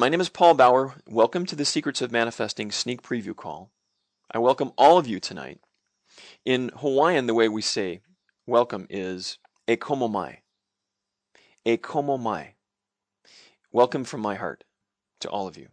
My name is Paul Bauer. Welcome to the Secrets of Manifesting sneak preview call. I welcome all of you tonight. In Hawaiian, the way we say welcome is e komo mai. E komo mai. Welcome from my heart to all of you.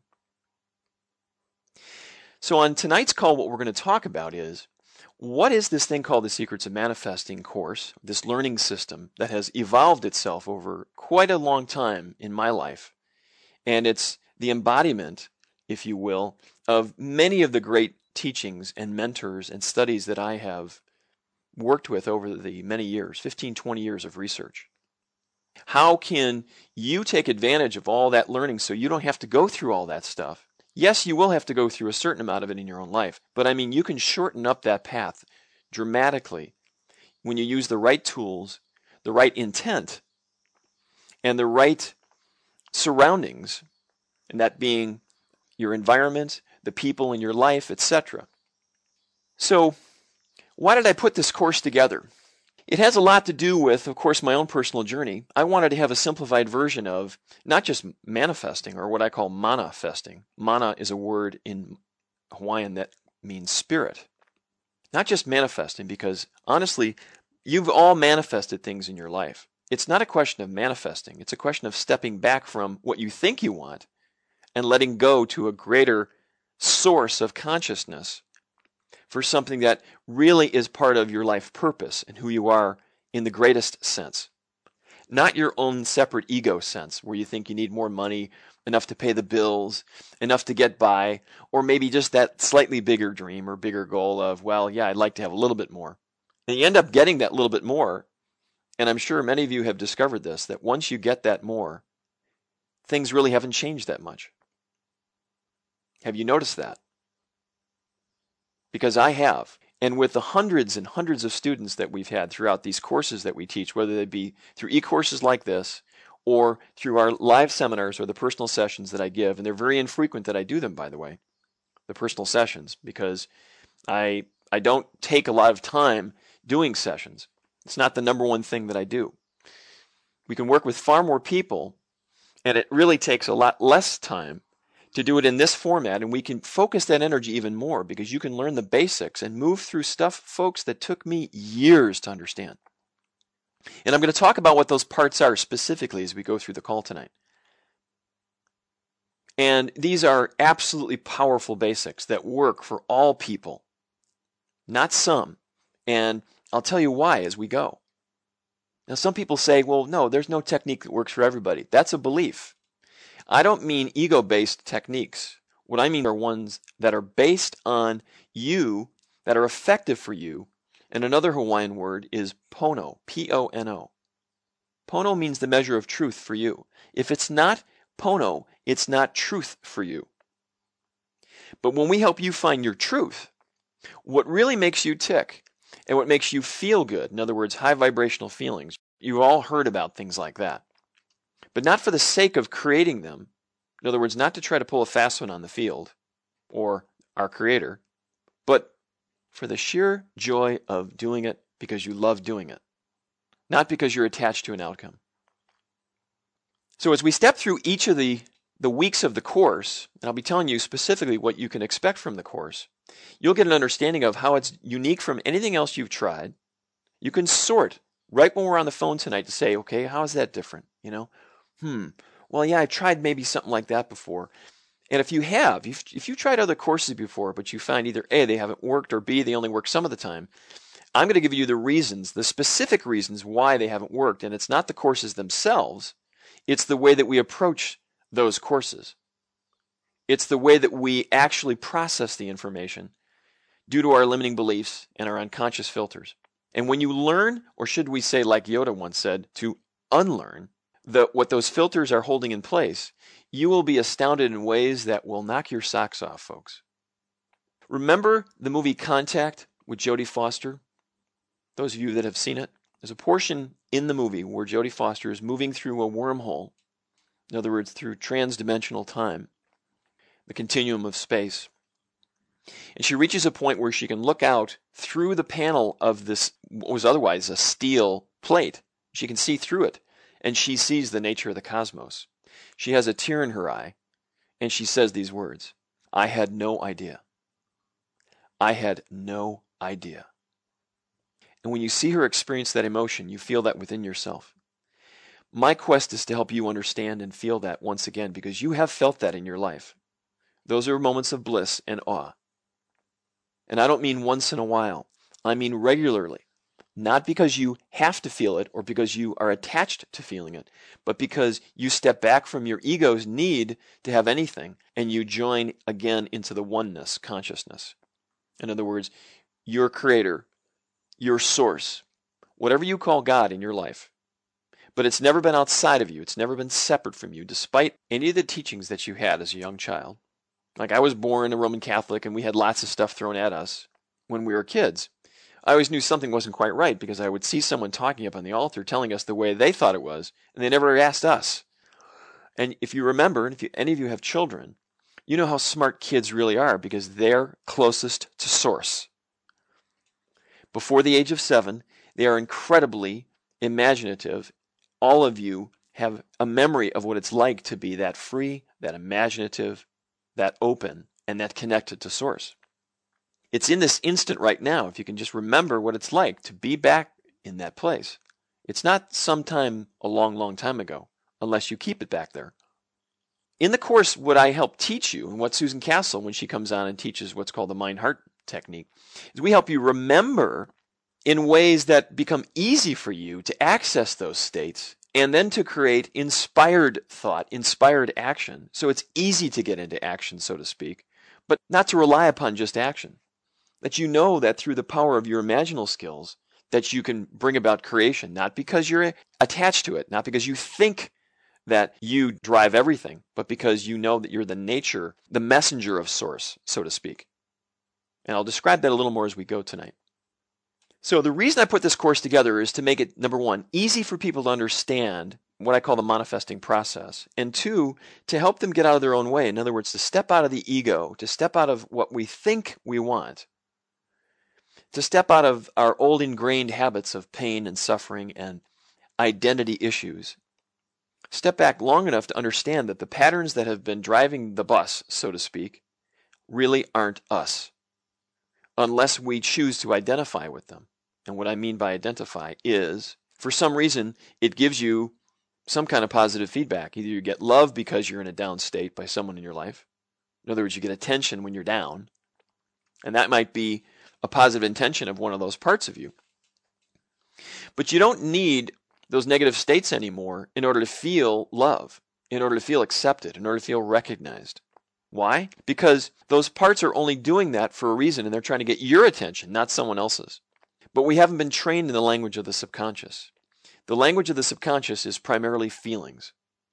So on tonight's call, what we're going to talk about is, what is this thing called the Secrets of Manifesting course, this learning system that has evolved itself over quite a long time in my life? And it's the embodiment, if you will, of many of the great teachings and mentors and studies that I have worked with over the many years, 15, 20 years of research. How can you take advantage of all that learning so you don't have to go through all that stuff? Yes, you will have to go through a certain amount of it in your own life, but I mean, you can shorten up that path dramatically when you use the right tools, the right intent, and the right surroundings, and that being your environment, the people in your life, etc. So, why did I put this course together? It has a lot to do with, of course, my own personal journey. I wanted to have a simplified version of not just manifesting, or what I call mana-festing. Mana is a word in Hawaiian that means spirit. Not just manifesting, because honestly, you've all manifested things in your life. It's not a question of manifesting. It's a question of stepping back from what you think you want and letting go to a greater source of consciousness for something that really is part of your life purpose and who you are in the greatest sense. Not your own separate ego sense, where you think you need more money, enough to pay the bills, enough to get by, or maybe just that slightly bigger dream or bigger goal of, well, yeah, I'd like to have a little bit more. And you end up getting that little bit more, and I'm sure many of you have discovered this, that once you get that more, things really haven't changed that much. Have you noticed that? Because I have. And with the hundreds and hundreds of students that we've had throughout these courses that we teach, whether they be through e-courses like this or through our live seminars or the personal sessions that I give, and they're very infrequent that I do them, by the way, the personal sessions, because I don't take a lot of time doing sessions. It's not the number one thing that I do. We can work with far more people, and it really takes a lot less time to do it in this format, and we can focus that energy even more because you can learn the basics and move through stuff, folks, that took me years to understand. And I'm going to talk about what those parts are specifically as we go through the call tonight. And these are absolutely powerful basics that work for all people, not some. And I'll tell you why as we go. Now, some people say, well, no, there's no technique that works for everybody. That's a belief. I don't mean ego-based techniques. What I mean are ones that are based on you, that are effective for you. And another Hawaiian word is pono, P-O-N-O. Pono means the measure of truth for you. If it's not pono, it's not truth for you. But when we help you find your truth, what really makes you tick and what makes you feel good, in other words, high vibrational feelings, you've all heard about things like that. But not for the sake of creating them. In other words, not to try to pull a fast one on the field or our creator, but for the sheer joy of doing it because you love doing it, not because you're attached to an outcome. So as we step through each of the weeks of the course, and I'll be telling you specifically what you can expect from the course, you'll get an understanding of how it's unique from anything else you've tried. You can sort right when we're on the phone tonight to say, okay, how is that different? Well, yeah, I tried maybe something like that before. And if you have, if you've tried other courses before, but you find either A, they haven't worked, or B, they only work some of the time, I'm going to give you the reasons, the specific reasons why they haven't worked. And it's not the courses themselves. It's the way that we approach those courses. It's the way that we actually process the information due to our limiting beliefs and our unconscious filters. And when you learn, or should we say, like Yoda once said, to unlearn what those filters are holding in place, you will be astounded in ways that will knock your socks off, folks. Remember the movie Contact with Jodie Foster? Those of you that have seen it, there's a portion in the movie where Jodie Foster is moving through a wormhole, in other words, through transdimensional time, the continuum of space. And she reaches a point where she can look out through the panel of this, what was otherwise a steel plate. She can see through it, and she sees the nature of the cosmos. She has a tear in her eye And she says these words, I had no idea. I had no idea. And when you see her experience that emotion, you feel that within yourself. My quest is to help you understand and feel that once again, because you have felt that in your life. Those are moments of bliss and awe. And I don't mean once in a while. I mean regularly. Not because you have to feel it or because you are attached to feeling it, but because you step back from your ego's need to have anything and you join again into the oneness consciousness. In other words, your creator, your source, whatever you call God in your life. But it's never been outside of you. It's never been separate from you, despite any of the teachings that you had as a young child. Like I was born a Roman Catholic and we had lots of stuff thrown at us when we were kids. I always knew something wasn't quite right because I would see someone talking up on the altar telling us the way they thought it was, and they never asked us. And if you remember, and if any of you have children, you know how smart kids really are because they're closest to source. Before the age of 7, they are incredibly imaginative. All of you have a memory of what it's like to be that free, that imaginative, that open, and that connected to source. It's in this instant right now, if you can just remember what it's like to be back in that place. It's not sometime a long, long time ago, unless you keep it back there. In the course, what I help teach you, and what Susan Castle, when she comes on and teaches what's called the mind-heart technique, is we help you remember in ways that become easy for you to access those states and then to create inspired thought, inspired action. So it's easy to get into action, so to speak, but not to rely upon just action. That you know that through the power of your imaginal skills that you can bring about creation, not because you're attached to it, not because you think that you drive everything, but because you know that you're the nature, the messenger of source, so to speak. And I'll describe that a little more as we go tonight. So the reason I put this course together is to make it, number one, easy for people to understand what I call the manifesting process, and two, to help them get out of their own way. In other words, to step out of the ego, to step out of what we think we want, to step out of our old ingrained habits of pain and suffering and identity issues. Step back long enough to understand that the patterns that have been driving the bus, so to speak, really aren't us, unless we choose to identify with them. And what I mean by identify is, for some reason, it gives you some kind of positive feedback. Either you get love because you're in a down state by someone in your life. In other words, you get attention when you're down. And that might be a positive intention of one of those parts of you. But you don't need those negative states anymore in order to feel love, in order to feel accepted, in order to feel recognized. Why? Because those parts are only doing that for a reason, and they're trying to get your attention, not someone else's. But we haven't been trained in the language of the subconscious. The language of the subconscious is primarily feelings.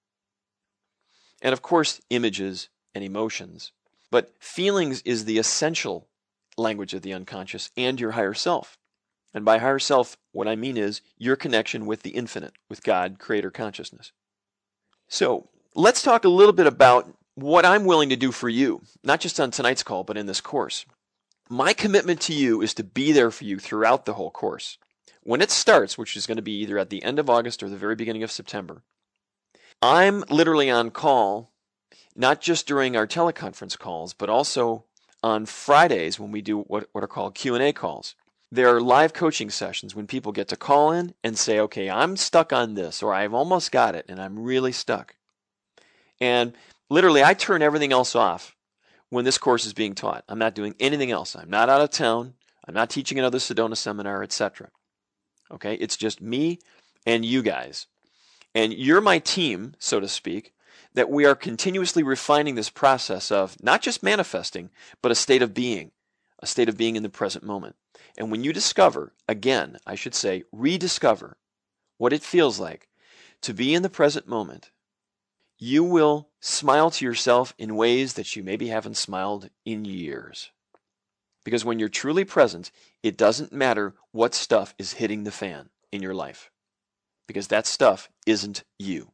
And of course, images and emotions. But feelings is the essential language of the unconscious and your higher self. And by higher self, what I mean is your connection with the infinite, with God, creator consciousness. So let's talk a little bit about what I'm willing to do for you, not just on tonight's call, but in this course. My commitment to you is to be there for you throughout the whole course. When it starts, which is going to be either at the end of August or the very beginning of September, I'm literally on call, not just during our teleconference calls, but also on Fridays when we do what are called Q&A calls. There are live coaching sessions when people get to call in and say, okay, I'm stuck on this, or I've almost got it, and I'm really stuck. And literally, I turn everything else off when this course is being taught. I'm not doing anything else. I'm not out of town. I'm not teaching another Sedona seminar, etc. Okay, it's just me and you guys. And you're my team, so to speak, that we are continuously refining this process of not just manifesting, but a state of being in the present moment. And when you discover, again, I should say, rediscover what it feels like to be in the present moment, you will smile to yourself in ways that you maybe haven't smiled in years. Because when you're truly present, it doesn't matter what stuff is hitting the fan in your life. Because that stuff isn't you.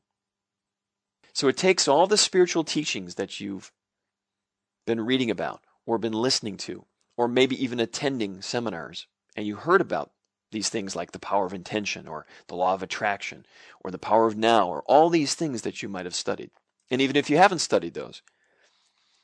So it takes all the spiritual teachings that you've been reading about or been listening to, or maybe even attending seminars, and you heard about these things like the power of intention or the law of attraction or the power of now or all these things that you might have studied. And even if you haven't studied those,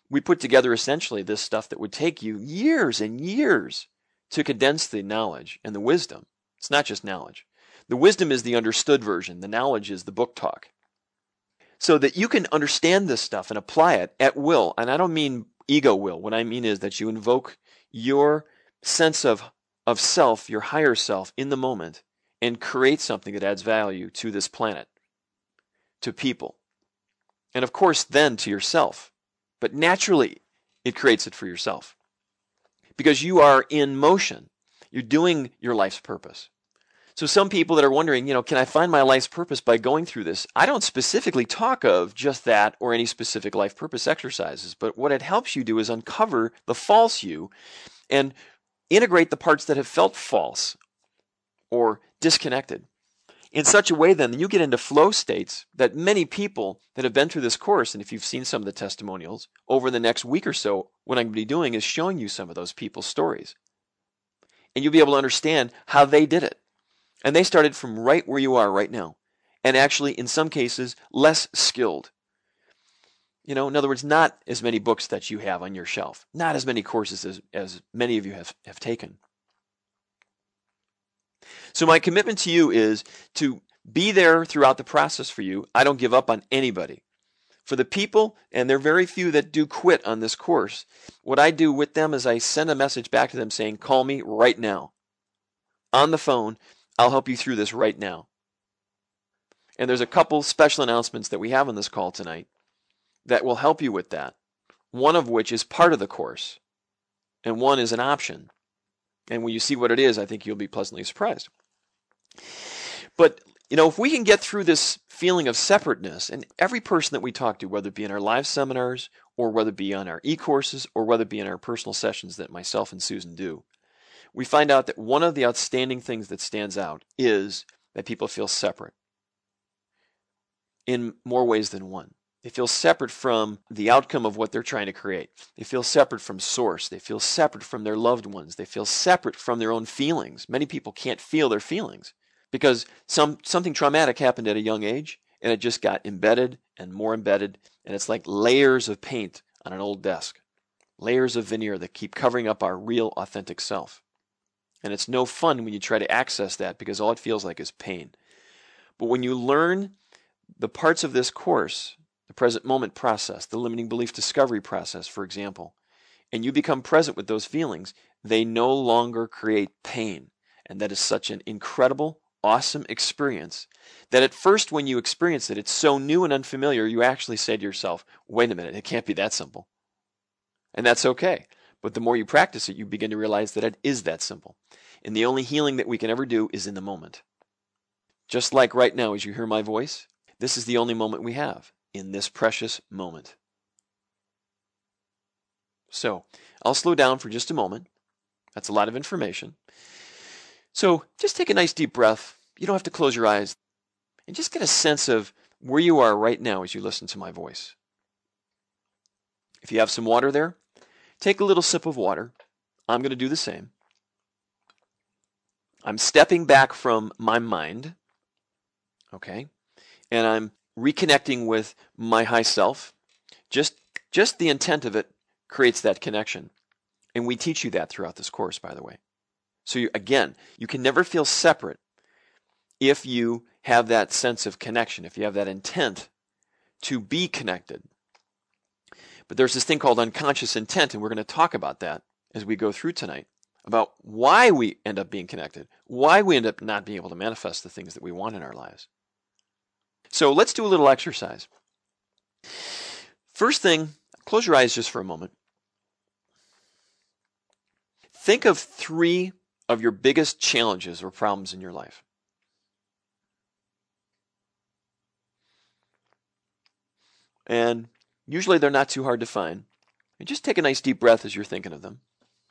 We put together essentially this stuff that would take you years and years to condense the knowledge and the wisdom. It's not just knowledge. The wisdom is the understood version. The knowledge is the book talk. So that you can understand this stuff and apply it at will. And I don't mean ego will. What I mean is that you invoke your sense of self, your higher self, in the moment and create something that adds value to this planet, to people, and of course then to yourself. But naturally, it creates it for yourself because you are in motion. You're doing your life's purpose. So some people that are wondering, can I find my life's purpose by going through this? I don't specifically talk of just that or any specific life purpose exercises, but what it helps you do is uncover the false you and integrate the parts that have felt false or disconnected in such a way then that you get into flow states that many people that have been through this course, and if you've seen some of the testimonials, over the next week or so, what I'm going to be doing is showing you some of those people's stories. And you'll be able to understand how they did it. And they started from right where you are right now. And actually, in some cases, less skilled. In other words, not as many books that you have on your shelf. Not as many courses as many of you have taken. So my commitment to you is to be there throughout the process for you. I don't give up on anybody. For the people, and there are very few that do quit on this course, what I do with them is I send a message back to them saying, call me right now. On the phone, I'll help you through this right now. And there's a couple special announcements that we have on this call tonight that will help you with that. One of which is part of the course, and one is an option. And when you see what it is, I think you'll be pleasantly surprised. But, if we can get through this feeling of separateness, and every person that we talk to, whether it be in our live seminars, or whether it be on our e-courses, or whether it be in our personal sessions that myself and Susan do, we find out that one of the outstanding things that stands out is that people feel separate in more ways than one. They feel separate from the outcome of what they're trying to create. They feel separate from source. They feel separate from their loved ones. They feel separate from their own feelings. Many people can't feel their feelings because something traumatic happened at a young age and it just got embedded and more embedded, and it's like layers of paint on an old desk, layers of veneer that keep covering up our real authentic self. And it's no fun when you try to access that because all it feels like is pain. But when you learn the parts of this course, the present moment process, the limiting belief discovery process, for example, and you become present with those feelings, they no longer create pain. And that is such an incredible, awesome experience that at first when you experience it, it's so new and unfamiliar, you actually say to yourself, wait a minute, it can't be that simple. And that's okay. But the more you practice it, you begin to realize that it is that simple. And the only healing that we can ever do is in the moment. Just like right now, as you hear my voice, this is the only moment we have in this precious moment. So I'll slow down for just a moment. That's a lot of information. So just take a nice deep breath. You don't have to close your eyes. And just get a sense of where you are right now as you listen to my voice. If you have some water there, take a little sip of water. I'm going to do the same. I'm stepping back from my mind. Okay? And I'm reconnecting with my high self. Just the intent of it creates that connection. And we teach you that throughout this course, by the way. So you can never feel separate if you have that sense of connection, if you have that intent to be connected. But there's this thing called unconscious intent, and we're going to talk about that as we go through tonight, about why we end up being connected, why we end up not being able to manifest the things that we want in our lives. So let's do a little exercise. First thing, close your eyes just for a moment. Think of 3 of your biggest challenges or problems in your life. And usually they're not too hard to find. And just take a nice deep breath as you're thinking of them.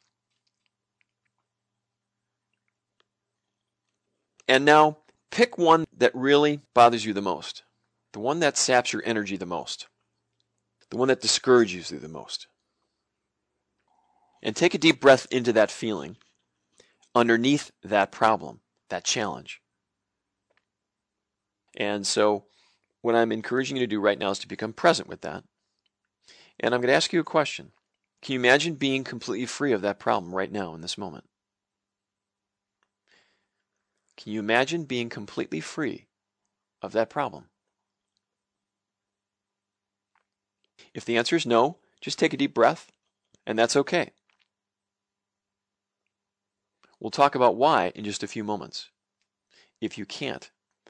And now pick one that really bothers you the most. The one that saps your energy the most. The one that discourages you the most. And take a deep breath into that feeling underneath that problem, that challenge. And so what I'm encouraging you to do right now is to become present with that. And I'm going to ask you a question. Can you imagine being completely free of that problem right now in this moment? Can you imagine being completely free of that problem? If the answer is no, just take a deep breath, and that's okay. We'll talk about why in just a few moments. If you can't.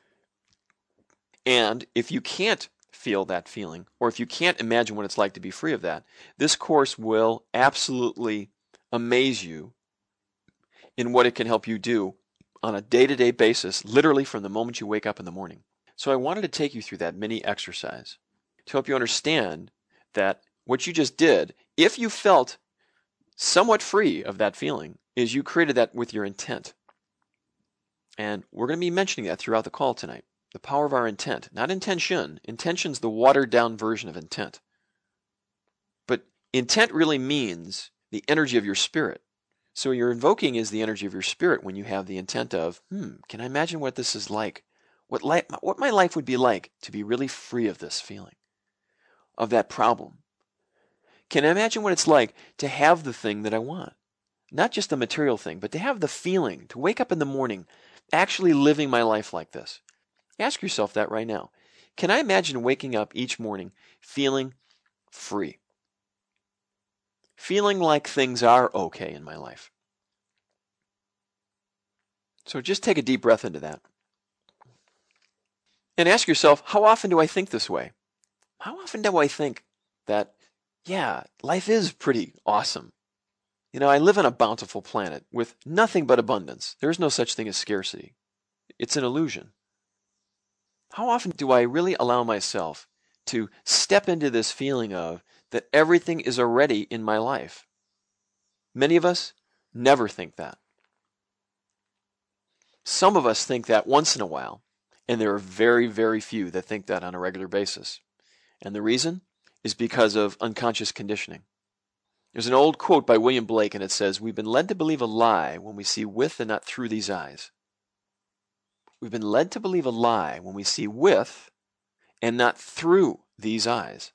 And if you can't feel that feeling, or if you can't imagine what it's like to be free of that, this course will absolutely amaze you in what it can help you do on a day-to-day basis, literally from the moment you wake up in the morning. So I wanted to take you through that mini exercise to help you understand that what you just did, if you felt somewhat free of that feeling, is you created that with your intent. And we're going to be mentioning that throughout the call tonight. The power of our intent, not intention. Intention's the watered down version of intent. But intent really means the energy of your spirit. So you're invoking is the energy of your spirit when you have the intent of, can I imagine what this is like? What my life would be like to be really free of this feeling, of that problem? Can I imagine what it's like to have the thing that I want? Not just the material thing, but to have the feeling, to wake up in the morning actually living my life like this. Ask yourself that right now. Can I imagine waking up each morning feeling free? Feeling like things are okay in my life. So just take a deep breath into that. And ask yourself, how often do I think this way? How often do I think that, yeah, life is pretty awesome? You know, I live on a bountiful planet with nothing but abundance. There is no such thing as scarcity. It's an illusion. How often do I really allow myself to step into this feeling of that everything is already in my life? Many of us never think that. Some of us think that once in a while, and there are very, very few that think that on a regular basis. And the reason is because of unconscious conditioning. There's an old quote by William Blake, and it says, "We've been led to believe a lie when we see with and not through these eyes." We've been led to believe a lie when we see with and not through these eyes.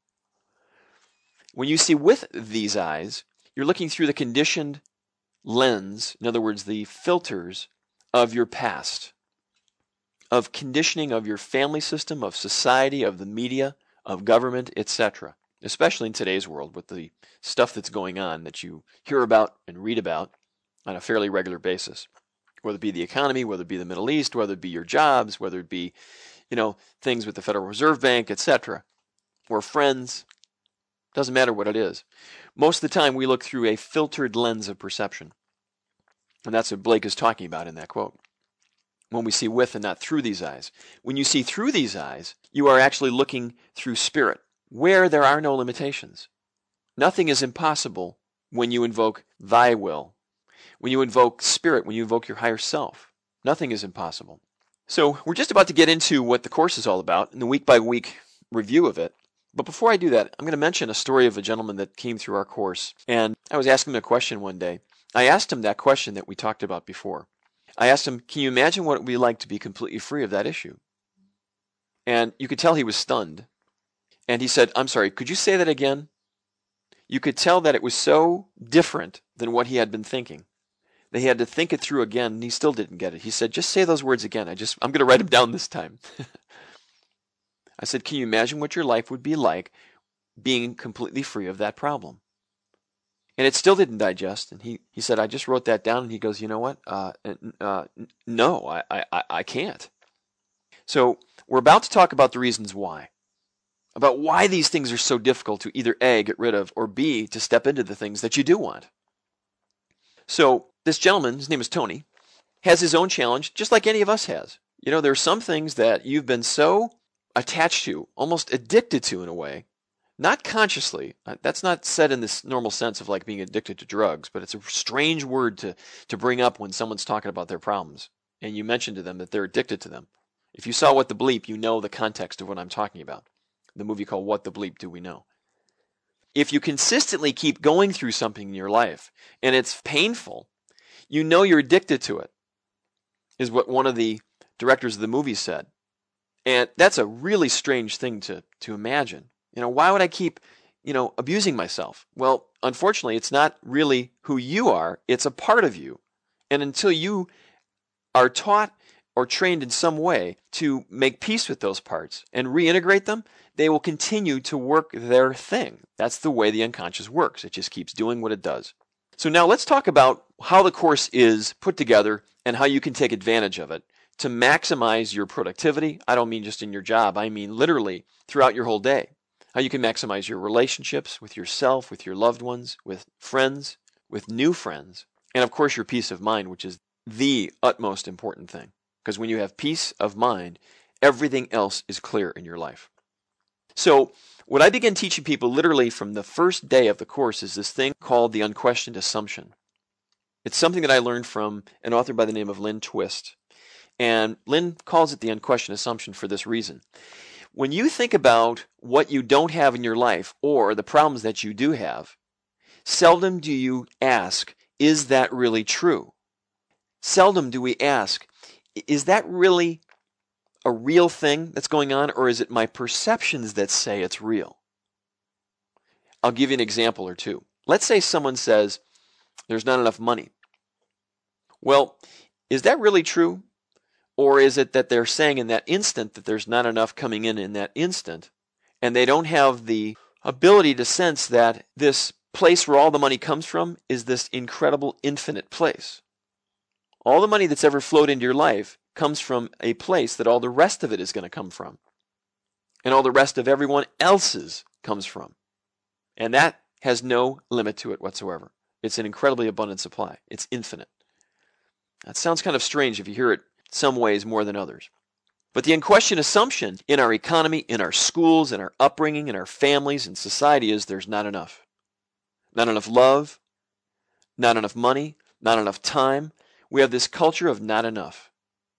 When you see with these eyes, you're looking through the conditioned lens, in other words, the filters of your past, of conditioning of your family system, of society, of the media, of government, etc. Especially in today's world with the stuff that's going on that you hear about and read about on a fairly regular basis. Whether it be the economy, whether it be the Middle East, whether it be your jobs, whether it be, things with the Federal Reserve Bank, etc., or friends, doesn't matter what it is. Most of the time we look through a filtered lens of perception. And that's what Blake is talking about in that quote. When we see with and not through these eyes. When you see through these eyes, you are actually looking through spirit, where there are no limitations. Nothing is impossible when you invoke thy will. When you invoke spirit, when you invoke your higher self, nothing is impossible. So we're just about to get into what the course is all about in the week-by-week review of it. But before I do that, I'm going to mention a story of a gentleman that came through our course. And I was asking him a question one day. I asked him that question that we talked about before. I asked him, can you imagine what it would be like to be completely free of that issue? And you could tell he was stunned. And he said, I'm sorry, could you say that again? You could tell that it was so different than what he had been thinking. They had to think it through again, and he still didn't get it. He said, just say those words again. I'm going to write them down this time. I said, can you imagine what your life would be like being completely free of that problem? And it still didn't digest. And he said, I just wrote that down. And he goes, you know what? No, I can't. So we're about to talk about the reasons why. About why these things are so difficult to either A, get rid of, or B, to step into the things that you do want. So this gentleman, his name is Tony, has his own challenge, just like any of us has. You know, there are some things that you've been so attached to, almost addicted to in a way, not consciously. That's not said in this normal sense of like being addicted to drugs, but it's a strange word to bring up when someone's talking about their problems, and you mention to them that they're addicted to them. If you saw What the Bleep, you know the context of what I'm talking about. The movie called What the Bleep Do We Know? If you consistently keep going through something in your life, and it's painful, you know you're addicted to it, is what one of the directors of the movie said. And that's a really strange thing to imagine. You know, why would I keep abusing myself. Well, unfortunately, it's not really who you are. It's a part of you. And until you are taught or trained in some way to make peace with those parts and reintegrate them, they will continue to work their thing. That's the way the unconscious works. It just keeps doing what it does. So now let's talk about how the course is put together and how you can take advantage of it to maximize your productivity. I don't mean just in your job. I mean literally throughout your whole day. How you can maximize your relationships with yourself, with your loved ones, with friends, with new friends, and of course your peace of mind, which is the utmost important thing. Because when you have peace of mind, everything else is clear in your life. So what I begin teaching people literally from the first day of the course is this thing called the unquestioned assumption. It's something that I learned from an author by the name of Lynn Twist. And Lynn calls it the unquestioned assumption for this reason. When you think about what you don't have in your life or the problems that you do have, seldom do you ask, is that really true? Seldom do we ask, is that really a real thing that's going on, or is it my perceptions that say it's real? I'll give you an example or two. Let's say someone says, there's not enough money. Well, is that really true? Or is it that they're saying in that instant that there's not enough coming in that instant, and they don't have the ability to sense that this place where all the money comes from is this incredible infinite place? All the money that's ever flowed into your life comes from a place that all the rest of it is going to come from. And all the rest of everyone else's comes from. And that has no limit to it whatsoever. It's an incredibly abundant supply. It's infinite. That sounds kind of strange if you hear it some ways more than others. But the unquestioned assumption in our economy, in our schools, in our upbringing, in our families, in society is there's not enough. Not enough love, not enough money, not enough time. We have this culture of not enough.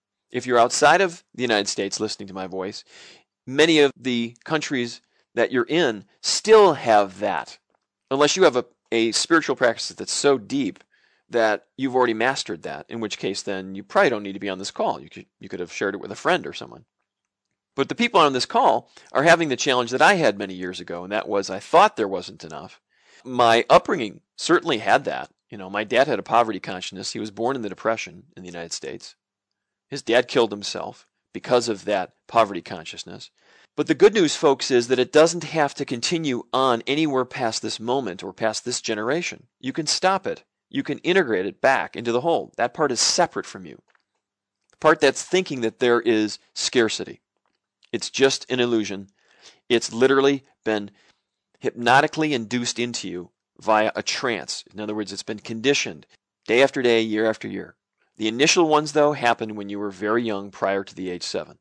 If you're outside of the United States listening to my voice, many of the countries that you're in still have that. Unless you have a spiritual practice that's so deep that you've already mastered that, in which case then you probably don't need to be on this call. You could have shared it with a friend or someone. But the people on this call are having the challenge that I had many years ago, and that was I thought there wasn't enough. My upbringing certainly had that. My dad had a poverty consciousness. He was born in the Depression in the United States. His dad killed himself because of that poverty consciousness. But the good news, folks, is that it doesn't have to continue on anywhere past this moment or past this generation. You can stop it. You can integrate it back into the whole. That part is separate from you. The part that's thinking that there is scarcity. It's just an illusion. It's literally been hypnotically induced into you via a trance. In other words, it's been conditioned day after day, year after year. The initial ones, though, happened when you were very young, prior to the age 7.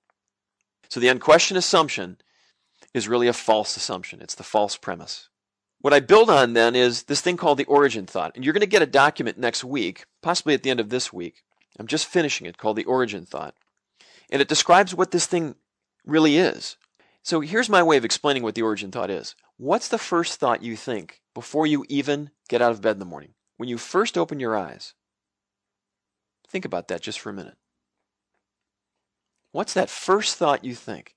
So the unquestioned assumption is really a false assumption. It's the false premise. What I build on then is this thing called the origin thought. And you're going to get a document next week, possibly at the end of this week. I'm just finishing it, called the origin thought. And it describes what this thing really is. So here's my way of explaining what the origin thought is. What's the first thought you think before you even get out of bed in the morning? When you first open your eyes? Think about that just for a minute. What's that first thought you think?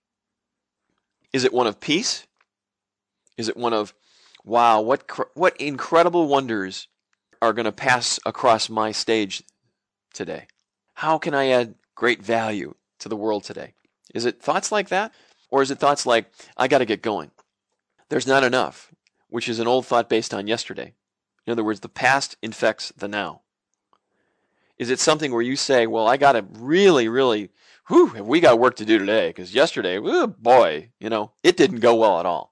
Is it one of peace? Is it one of, wow, what incredible wonders are going to pass across my stage today? How can I add great value to the world today? Is it thoughts like that? Or is it thoughts like, I got to get going? There's not enough, which is an old thought based on yesterday. In other words, the past infects the now. Is it something where you say, well, I got to really, we got work to do today, because yesterday, boy, it didn't go well at all.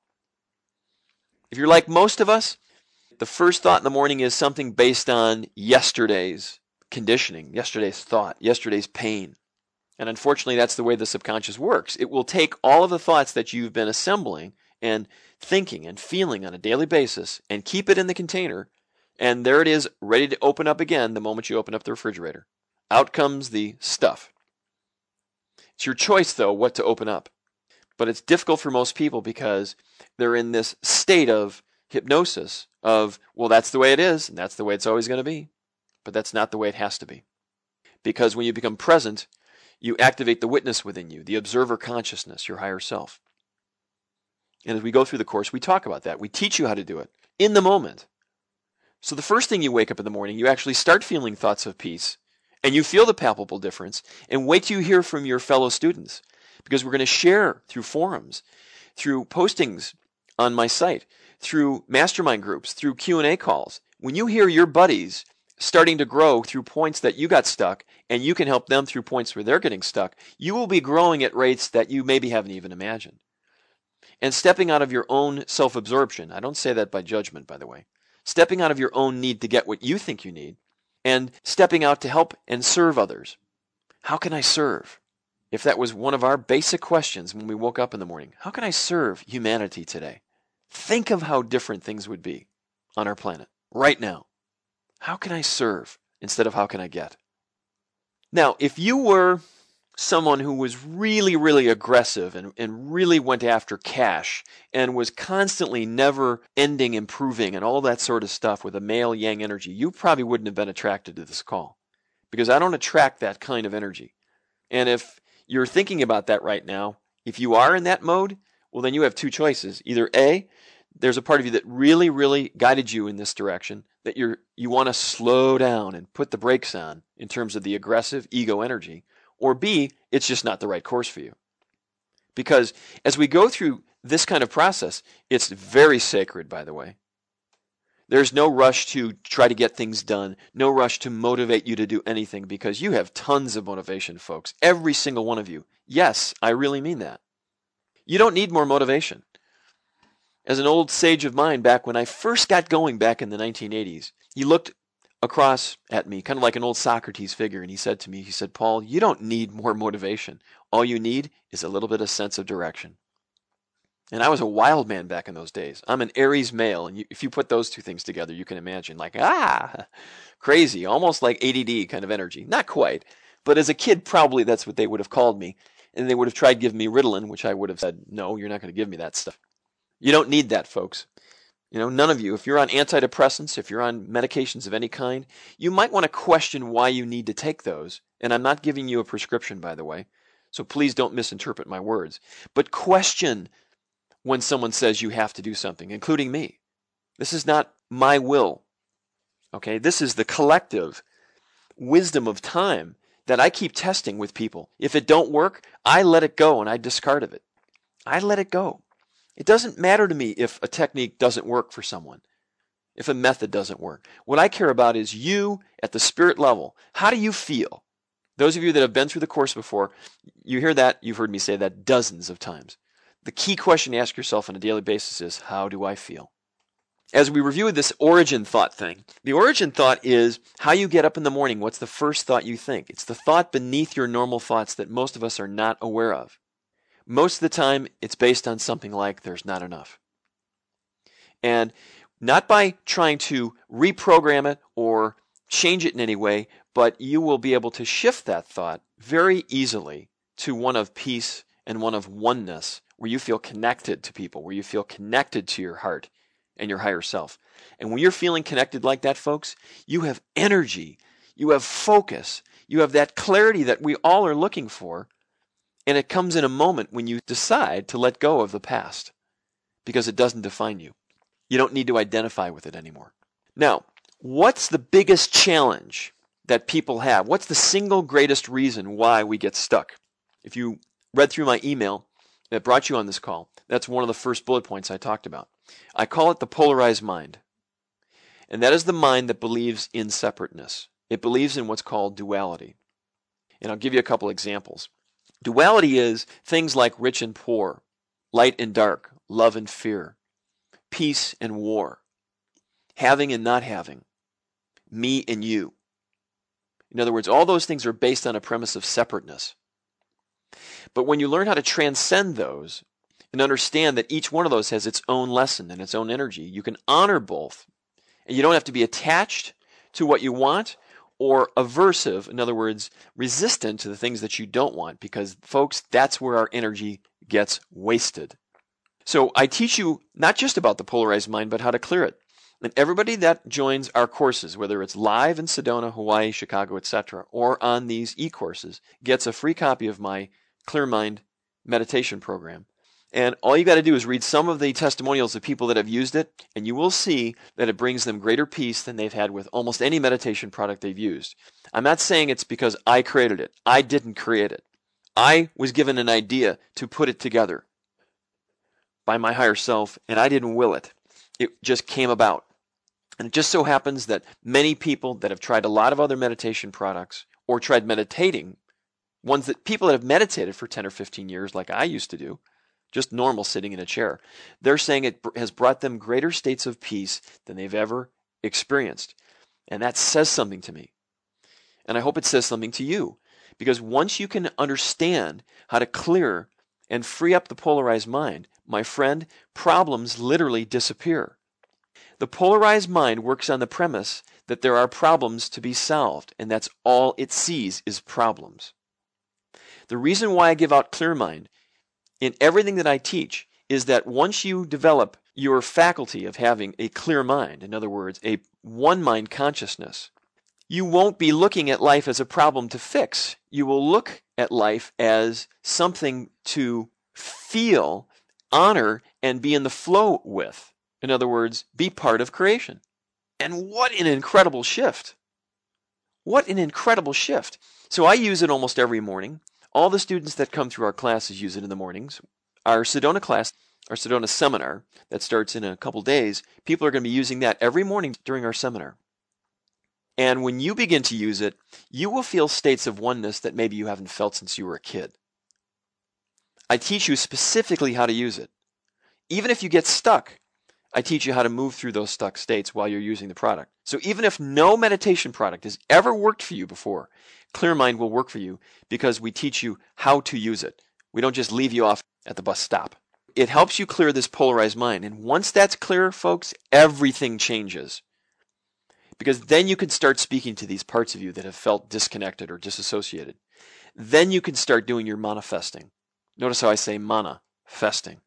If you're like most of us, the first thought in the morning is something based on yesterday's conditioning, yesterday's thought, yesterday's pain. And unfortunately, that's the way the subconscious works. It will take all of the thoughts that you've been assembling and thinking and feeling on a daily basis and keep it in the container. And there it is, ready to open up again the moment you open up the refrigerator. Out comes the stuff. It's your choice, though, what to open up. But it's difficult for most people because they're in this state of hypnosis of, well, that's the way it is, and that's the way it's always going to be. But that's not the way it has to be. Because when you become present, you activate the witness within you, the observer consciousness, your higher self. And as we go through the course, we talk about that. We teach you how to do it in the moment. So the first thing you wake up in the morning, you actually start feeling thoughts of peace, and you feel the palpable difference, and wait till you hear from your fellow students, because we're going to share through forums, through postings on my site, through mastermind groups, through Q&A calls. When you hear your buddies starting to grow through points that you got stuck, and you can help them through points where they're getting stuck, you will be growing at rates that you maybe haven't even imagined. And stepping out of your own self-absorption, I don't say that by judgment, by the way, stepping out of your own need to get what you think you need, and stepping out to help and serve others. How can I serve? If that was one of our basic questions when we woke up in the morning, how can I serve humanity today? Think of how different things would be on our planet right now. How can I serve instead of how can I get? Now, if you were someone who was really, really aggressive and really went after cash and was constantly never ending improving and all that sort of stuff with a male yang energy, you probably wouldn't have been attracted to this call, because I don't attract that kind of energy. And if you're thinking about that right now, if you are in that mode, well, then you have two choices. Either A, there's a part of you that really, really guided you in this direction, that you want to slow down and put the brakes on in terms of the aggressive ego energy, or B, it's just not the right course for you. Because as we go through this kind of process, it's very sacred, by the way. There's no rush to try to get things done, no rush to motivate you to do anything, because you have tons of motivation, folks. Every single one of you. Yes, I really mean that. You don't need more motivation. As an old sage of mine, back when I first got going back in the 1980s, he looked across at me, kind of like an old Socrates figure, and he said to me, he said, "Paul, you don't need more motivation. All you need is a little bit of sense of direction." And I was a wild man back in those days. I'm an Aries male, and if you put those two things together, you can imagine, like, crazy, almost like ADD kind of energy. Not quite, but as a kid, probably that's what they would have called me, and they would have tried giving me Ritalin, which I would have said, no, you're not going to give me that stuff. You don't need that, folks. None of you. If you're on antidepressants, if you're on medications of any kind, you might want to question why you need to take those. And I'm not giving you a prescription, by the way, so please don't misinterpret my words. But question when someone says you have to do something, including me. This is not my will. Okay? This is the collective wisdom of time that I keep testing with people. If it don't work, I let it go and I discard of it. I let it go. It doesn't matter to me if a technique doesn't work for someone, if a method doesn't work. What I care about is you at the spirit level. How do you feel? Those of you that have been through the course before, you hear that, you've heard me say that dozens of times. The key question to ask yourself on a daily basis is, how do I feel? As we review this origin thought thing, the origin thought is how you get up in the morning. What's the first thought you think? It's the thought beneath your normal thoughts that most of us are not aware of. Most of the time, it's based on something like, there's not enough. And not by trying to reprogram it or change it in any way, but you will be able to shift that thought very easily to one of peace and one of oneness, where you feel connected to people, where you feel connected to your heart and your higher self. And when you're feeling connected like that, folks, you have energy, you have focus, you have that clarity that we all are looking for. And it comes in a moment when you decide to let go of the past, because it doesn't define you. You don't need to identify with it anymore. Now, what's the biggest challenge that people have? What's the single greatest reason why we get stuck? If you read through my email that brought you on this call, that's one of the first bullet points I talked about. I call it the polarized mind. And that is the mind that believes in separateness. It believes in what's called duality. And I'll give you a couple examples. Duality is things like rich and poor, light and dark, love and fear, peace and war, having and not having, me and you. In other words, all those things are based on a premise of separateness. But when you learn how to transcend those and understand that each one of those has its own lesson and its own energy, you can honor both. And you don't have to be attached to what you want or aversive, in other words, resistant to the things that you don't want, because, folks, that's where our energy gets wasted. So I teach you not just about the polarized mind, but how to clear it. And everybody that joins our courses, whether it's live in Sedona, Hawaii, Chicago, etc., or on these e-courses, gets a free copy of my Clear Mind meditation program. And all you got to do is read some of the testimonials of people that have used it, and you will see that it brings them greater peace than they've had with almost any meditation product they've used. I'm not saying it's because I created it. I didn't create it. I was given an idea to put it together by my higher self, and I didn't will it. It just came about. And it just so happens that many people that have tried a lot of other meditation products or tried meditating, ones that people that have meditated for 10 or 15 years like I used to do, just normal sitting in a chair, they're saying it has brought them greater states of peace than they've ever experienced. And that says something to me. And I hope it says something to you. Because once you can understand how to clear and free up the polarized mind, my friend, problems literally disappear. The polarized mind works on the premise that there are problems to be solved, and that's all it sees is problems. The reason why I give out Clear Mind in everything that I teach is that once you develop your faculty of having a clear mind, in other words, a one-mind consciousness, you won't be looking at life as a problem to fix. You will look at life as something to feel, honor, and be in the flow with. In other words, be part of creation. And what an incredible shift. What an incredible shift. So I use it almost every morning. All the students that come through our classes use it in the mornings. Our Sedona class, our Sedona seminar that starts in a couple days, people are going to be using that every morning during our seminar. And when you begin to use it, you will feel states of oneness that maybe you haven't felt since you were a kid. I teach you specifically how to use it. Even if you get stuck, I teach you how to move through those stuck states while you're using the product. So even if no meditation product has ever worked for you before, Clear Mind will work for you because we teach you how to use it. We don't just leave you off at the bus stop. It helps you clear this polarized mind. And once that's clear, folks, everything changes. Because then you can start speaking to these parts of you that have felt disconnected or disassociated. Then you can start doing your manifesting. Notice how I say manifesting.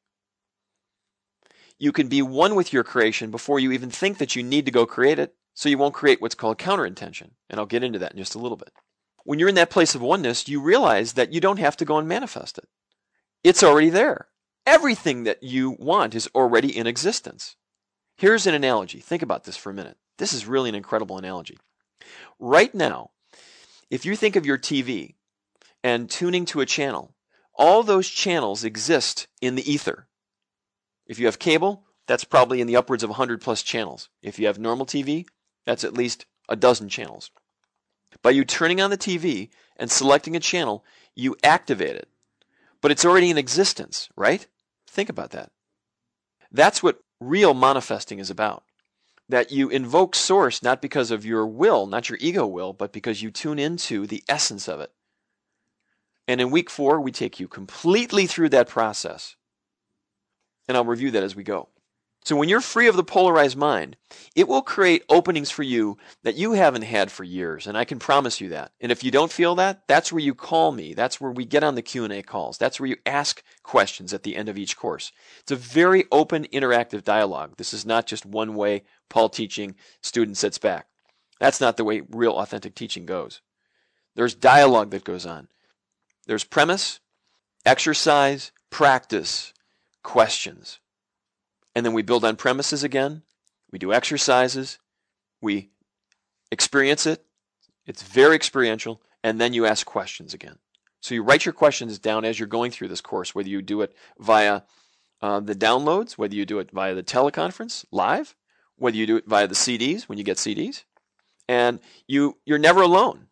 You can be one with your creation before you even think that you need to go create it, so you won't create what's called counterintention. And I'll get into that in just a little bit. When you're in that place of oneness, you realize that you don't have to go and manifest it. It's already there. Everything that you want is already in existence. Here's an analogy. Think about this for a minute. This is really an incredible analogy. Right now, if you think of your TV and tuning to a channel, all those channels exist in the ether. If you have cable, that's probably in the upwards of 100 plus channels. If you have normal TV, that's at least a dozen channels. By you turning on the TV and selecting a channel, you activate it. But it's already in existence, right? Think about that. That's what real manifesting is about. That you invoke Source not because of your will, not your ego will, but because you tune into the essence of it. And in week 4, we take you completely through that process. And I'll review that as we go. So when you're free of the polarized mind, it will create openings for you that you haven't had for years, and I can promise you that. And if you don't feel that, that's where you call me. That's where we get on the Q&A calls. That's where you ask questions at the end of each course. It's a very open, interactive dialogue. This is not just one way, Paul teaching, student sits back. That's not the way real, authentic teaching goes. There's dialogue that goes on. There's premise, exercise, practice, questions. And then we build on premises again. We do exercises. We experience it. It's very experiential. And then you ask questions again. So you write your questions down as you're going through this course, whether you do it via the downloads, whether you do it via the teleconference live, whether you do it via the CDs when you get CDs. And you're never alone.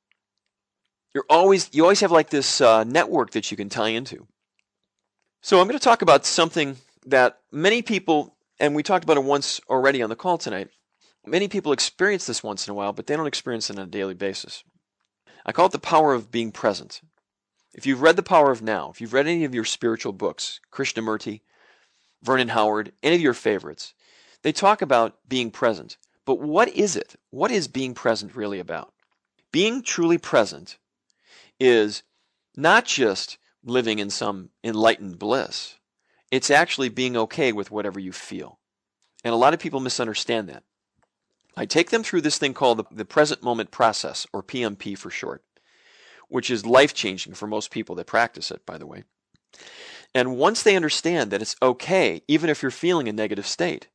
You always have like this network that you can tie into. So I'm going to talk about something that many people, and we talked about it once already on the call tonight, many people experience this once in a while, but they don't experience it on a daily basis. I call it the power of being present. If you've read The Power of Now, if you've read any of your spiritual books, Krishnamurti, Vernon Howard, any of your favorites, they talk about being present. But what is it? What is being present really about? Being truly present is not just living in some enlightened bliss. It's actually being okay with whatever you feel. And a lot of people misunderstand that. I take them through this thing called the present moment process, or PMP for short, which is life-changing for most people that practice it, by the way. And once they understand that it's okay, even if you're feeling a negative state,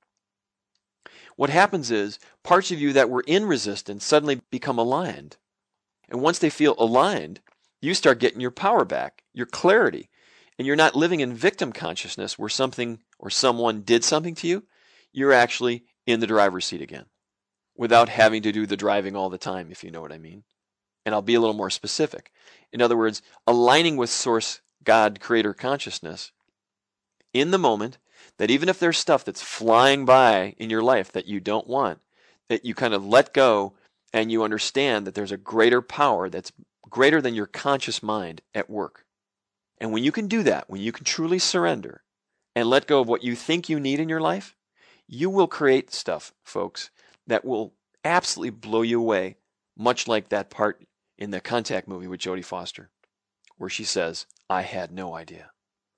what happens is parts of you that were in resistance suddenly become aligned. And once they feel aligned, you start getting your power back, your clarity, and you're not living in victim consciousness where something or someone did something to you. You're actually in the driver's seat again without having to do the driving all the time, if you know what I mean. And I'll be a little more specific. In other words, aligning with Source, God, Creator consciousness in the moment, that even if there's stuff that's flying by in your life that you don't want, that you kind of let go and you understand that there's a greater power that's greater than your conscious mind at work. And when you can do that, when you can truly surrender and let go of what you think you need in your life, you will create stuff, folks, that will absolutely blow you away, much like that part in the Contact movie with Jodie Foster, where she says, "I had no idea."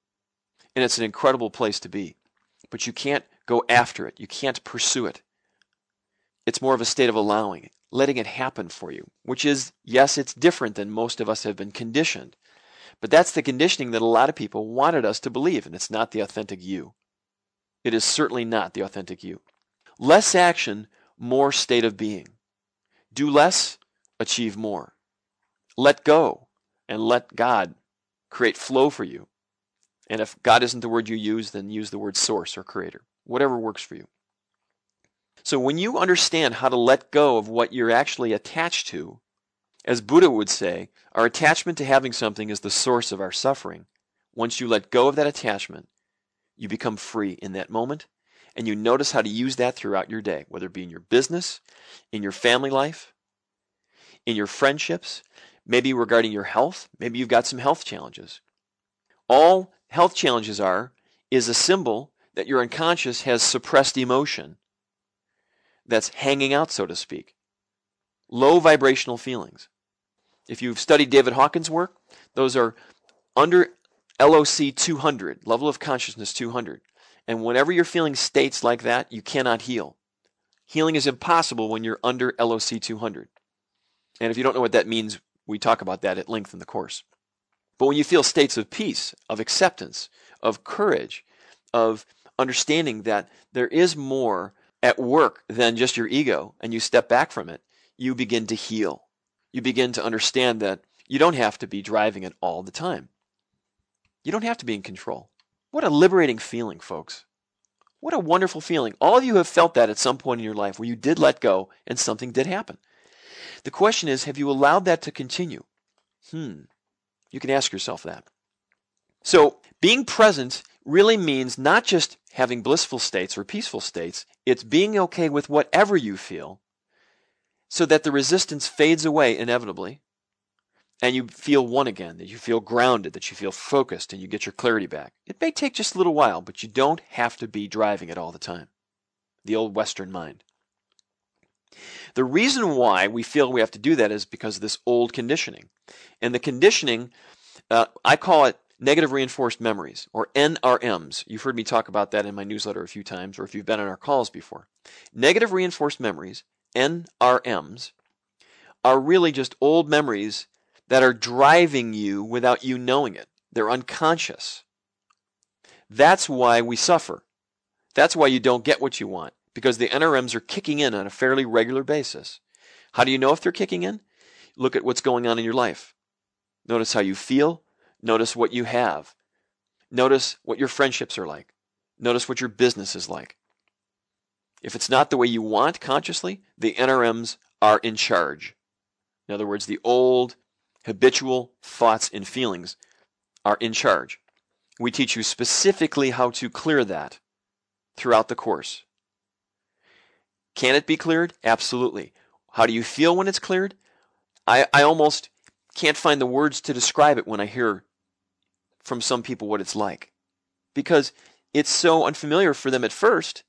And it's an incredible place to be, but you can't go after it. You can't pursue it. It's more of a state of allowing, letting it happen for you, which is, yes, it's different than most of us have been conditioned. But that's the conditioning that a lot of people wanted us to believe, and it's not the authentic you. It is certainly not the authentic you. Less action, more state of being. Do less, achieve more. Let go and let God create flow for you. And if God isn't the word you use, then use the word Source or Creator, whatever works for you. So when you understand how to let go of what you're actually attached to, as Buddha would say, our attachment to having something is the source of our suffering. Once you let go of that attachment, you become free in that moment, and you notice how to use that throughout your day, whether it be in your business, in your family life, in your friendships, maybe regarding your health. Maybe you've got some health challenges. All health challenges is a symbol that your unconscious has suppressed emotion that's hanging out, so to speak. Low vibrational feelings. If you've studied David Hawkins' work, those are under LOC 200, level of consciousness 200. And whenever you're feeling states like that, you cannot heal. Healing is impossible when you're under LOC 200. And if you don't know what that means, we talk about that at length in the course. But when you feel states of peace, of acceptance, of courage, of understanding that there is more at work than just your ego, and you step back from it, you begin to heal. You begin to understand that you don't have to be driving it all the time. You don't have to be in control. What a liberating feeling, folks. What a wonderful feeling. All of you have felt that at some point in your life where you did let go and something did happen. The question is, have you allowed that to continue? You can ask yourself that. So being present really means not just having blissful states or peaceful states. It's being okay with whatever you feel so that the resistance fades away inevitably and you feel one again, that you feel grounded, that you feel focused and you get your clarity back. It may take just a little while, but you don't have to be driving it all the time. The old Western mind. The reason why we feel we have to do that is because of this old conditioning. And the conditioning, I call it negative reinforced memories, or NRMs. You've heard me talk about that in my newsletter a few times, or if you've been on our calls before. Negative reinforced memories, NRMs, are really just old memories that are driving you without you knowing it. They're unconscious. That's why we suffer. That's why you don't get what you want, because the NRMs are kicking in on a fairly regular basis. How do you know if they're kicking in? Look at what's going on in your life. Notice how you feel. Notice what you have. Notice what your friendships are like. Notice what your business is like. If it's not the way you want consciously, the NRMs are in charge. In other words, the old habitual thoughts and feelings are in charge. We teach you specifically how to clear that throughout the course. Can it be cleared? Absolutely. How do you feel when it's cleared? I almost can't find the words to describe it when I hear from some people what it's like, because it's so unfamiliar for them at first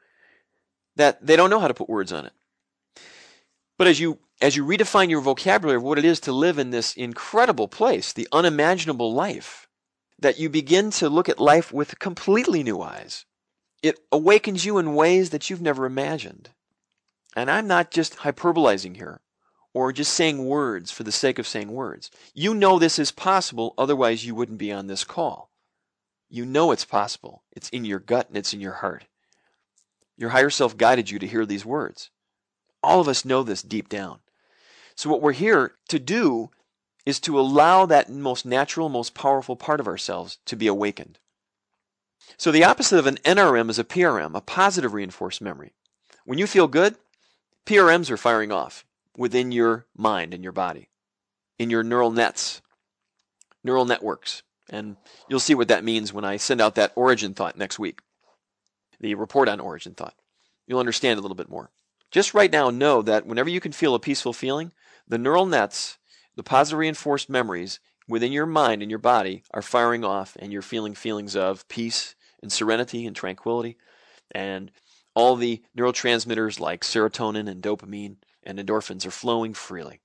that they don't know how to put words on it. But as you redefine your vocabulary of what it is to live in this incredible place, the unimaginable life, that you begin to look at life with completely new eyes. It awakens you in ways that you've never imagined. And I'm not just hyperbolizing here or just saying words for the sake of saying words. You know this is possible, otherwise you wouldn't be on this call. You know it's possible. It's in your gut and it's in your heart. Your higher self guided you to hear these words. All of us know this deep down. So what we're here to do is to allow that most natural, most powerful part of ourselves to be awakened. So the opposite of an NRM is a PRM, a positive reinforced memory. When you feel good, PRMs are firing off within your mind and your body, in your neural nets, neural networks. And you'll see what that means when I send out that origin thought next week, the report on origin thought. You'll understand a little bit more. Just right now, know that whenever you can feel a peaceful feeling, the neural nets, the positive reinforced memories within your mind and your body are firing off, and you're feeling feelings of peace and serenity and tranquility, and all the neurotransmitters like serotonin and dopamine and endorphins are flowing freely.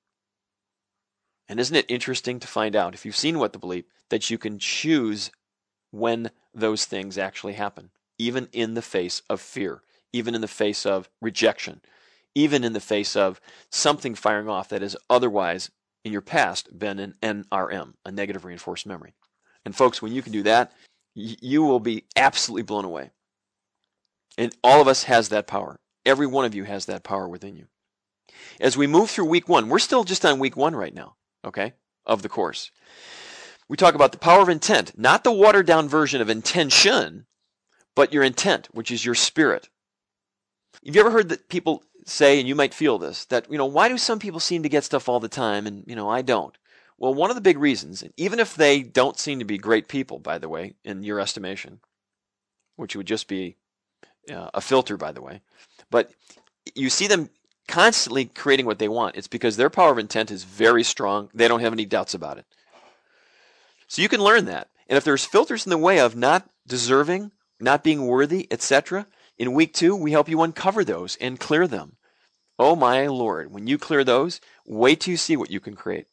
And isn't it interesting to find out, if you've seen What the Bleep, that you can choose when those things actually happen, even in the face of fear, even in the face of rejection, even in the face of something firing off that has otherwise in your past been an NRM, a negative reinforced memory. And folks, when you can do that, you will be absolutely blown away. And all of us has that power. Every one of you has that power within you. As we move through week 1, we're still just on week 1 right now, okay, of the course. We talk about the power of intent, not the watered down version of intention, but your intent, which is your spirit. Have you ever heard that people say, and you might feel this, that, why do some people seem to get stuff all the time and, I don't? Well, one of the big reasons, even if they don't seem to be great people, by the way, in your estimation, which would just be a filter, by the way, but you see them constantly creating what they want, it's because their power of intent is very strong. They don't have any doubts about it. So you can learn that. And if there's filters in the way of not deserving, not being worthy, etc., in week 2, we help you uncover those and clear them. Oh my Lord, when you clear those, wait till you see what you can create.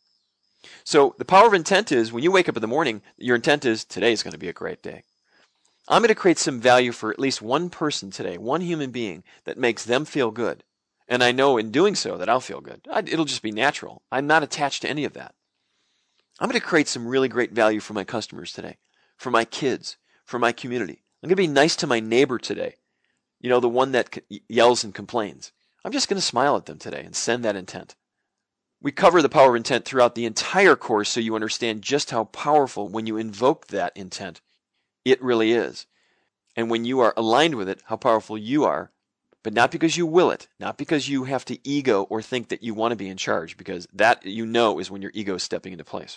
So the power of intent is, when you wake up in the morning, your intent is, today is going to be a great day. I'm going to create some value for at least one person today, one human being, that makes them feel good. And I know in doing so that I'll feel good. It'll just be natural. I'm not attached to any of that. I'm going to create some really great value for my customers today, for my kids, for my community. I'm going to be nice to my neighbor today, the one that yells and complains. I'm just going to smile at them today and send that intent. We cover the power of intent throughout the entire course so you understand just how powerful, when you invoke that intent, it really is. And when you are aligned with it, how powerful you are, but not because you will it, not because you have to ego or think that you want to be in charge, because that, is when your ego is stepping into place.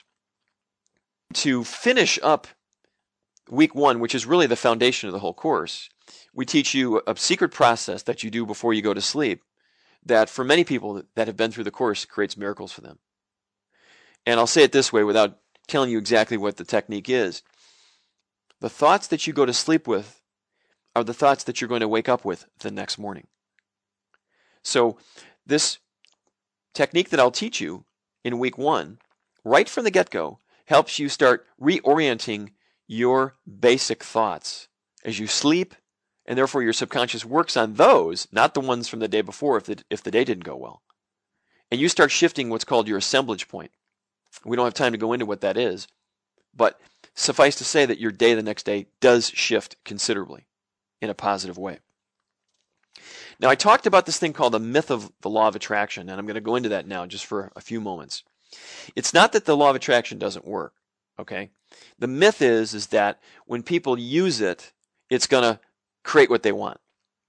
To finish up week 1, which is really the foundation of the whole course, we teach you a secret process that you do before you go to sleep that, for many people that have been through the course, creates miracles for them. And I'll say it this way without telling you exactly what the technique is. The thoughts that you go to sleep with are the thoughts that you're going to wake up with the next morning. So this technique that I'll teach you in week 1, right from the get-go, helps you start reorienting your basic thoughts as you sleep, and therefore your subconscious works on those, not the ones from the day before if the day didn't go well. And you start shifting what's called your assemblage point. We don't have time to go into what that is, but suffice to say that your day the next day does shift considerably in a positive way. Now, I talked about this thing called the myth of the law of attraction, and I'm going to go into that now just for a few moments. It's not that the law of attraction doesn't work, okay? The myth is that when people use it, it's going to create what they want.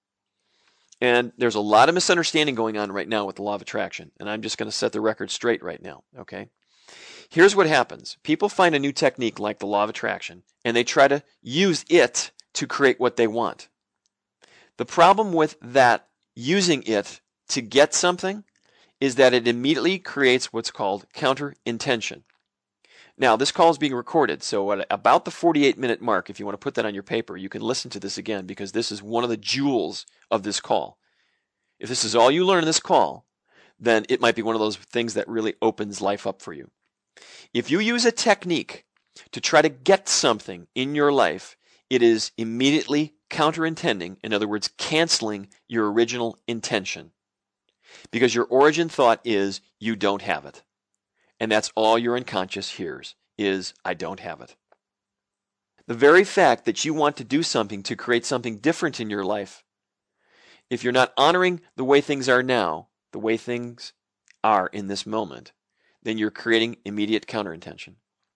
And there's a lot of misunderstanding going on right now with the law of attraction, and I'm just going to set the record straight right now, okay? Here's what happens. People find a new technique like the law of attraction, and they try to use it to create what they want. The problem with that, using it to get something, is that it immediately creates what's called counter-intention. Now, this call is being recorded, so at about the 48-minute mark, if you want to put that on your paper, you can listen to this again, because this is one of the jewels of this call. If this is all you learn in this call, then it might be one of those things that really opens life up for you. If you use a technique to try to get something in your life, it is immediately counter-intending, in other words, canceling your original intention. Because your origin thought is, you don't have it. And that's all your unconscious hears, is, I don't have it. The very fact that you want to do something to create something different in your life, if you're not honoring the way things are now, the way things are in this moment, then you're creating immediate counterintention.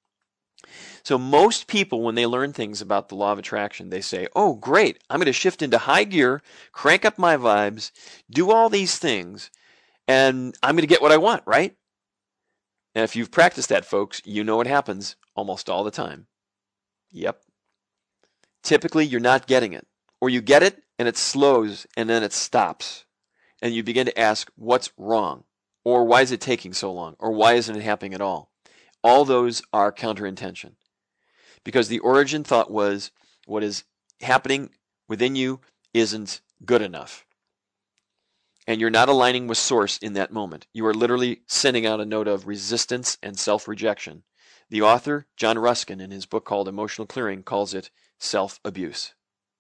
So most people, when they learn things about the law of attraction, they say, oh, great, I'm going to shift into high gear, crank up my vibes, do all these things, and I'm going to get what I want, right? And if you've practiced that, folks, you know what happens almost all the time. Yep. Typically, you're not getting it. Or you get it, and it slows, and then it stops. And you begin to ask, what's wrong? Or why is it taking so long? Or why isn't it happening at all? All those are counterintention. Because the origin thought was, what is happening within you isn't good enough. And you're not aligning with source in that moment. You are literally sending out a note of resistance and self-rejection. The author, John Ruskin, in his book called Emotional Clearing, calls it self-abuse.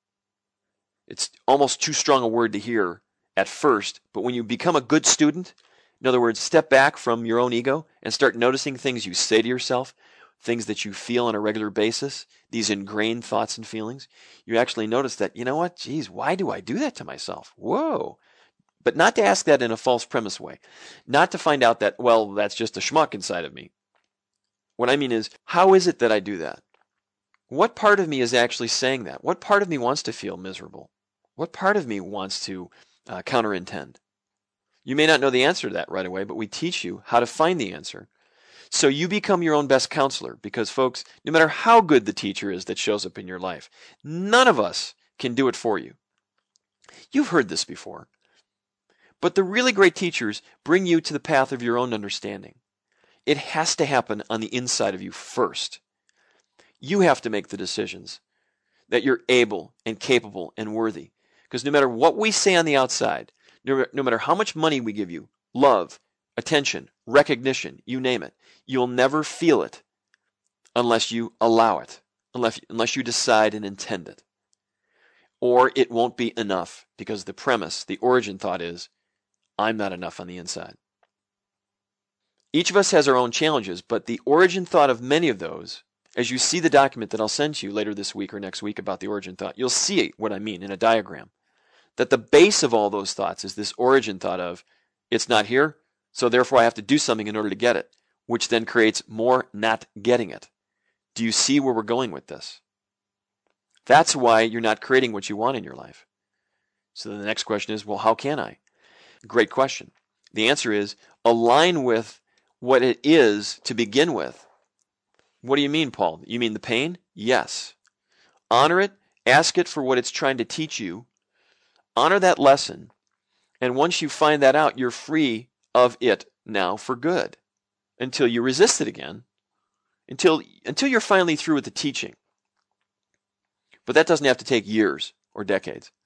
It's almost too strong a word to hear at first, but when you become a good student, in other words, step back from your own ego and start noticing things you say to yourself, things that you feel on a regular basis, these ingrained thoughts and feelings, you actually notice that, you know what, geez, why do I do that to myself? Whoa. But not to ask that in a false premise way. Not to find out that, well, that's just a schmuck inside of me. What I mean is, how is it that I do that? What part of me is actually saying that? What part of me wants to feel miserable? What part of me wants to counterintend? You may not know the answer to that right away, but we teach you how to find the answer. So you become your own best counselor because, folks, no matter how good the teacher is that shows up in your life, none of us can do it for you. You've heard this before. But the really great teachers bring you to the path of your own understanding. It has to happen on the inside of you first. You have to make the decisions that you're able and capable and worthy. Because no matter what we say on the outside, no matter how much money we give you, love, attention, recognition, you name it, you'll never feel it unless you allow it, unless you decide and intend it. Or it won't be enough because the premise, the origin thought is, I'm not enough on the inside. Each of us has our own challenges, but the origin thought of many of those, as you see the document that I'll send to you later this week or next week about the origin thought, you'll see what I mean in a diagram. That the base of all those thoughts is this origin thought of, it's not here, so therefore I have to do something in order to get it, which then creates more not getting it. Do you see where we're going with this? That's why you're not creating what you want in your life. So then the next question is, well, how can I? Great question. The answer is, align with what it is to begin with. What do you mean, Paul? You mean the pain? Yes. Honor it, ask it for what it's trying to teach you, honor that lesson, and once you find that out, you're free of it now for good until you resist it again, until you're finally through with the teaching. But that doesn't have to take years or decades.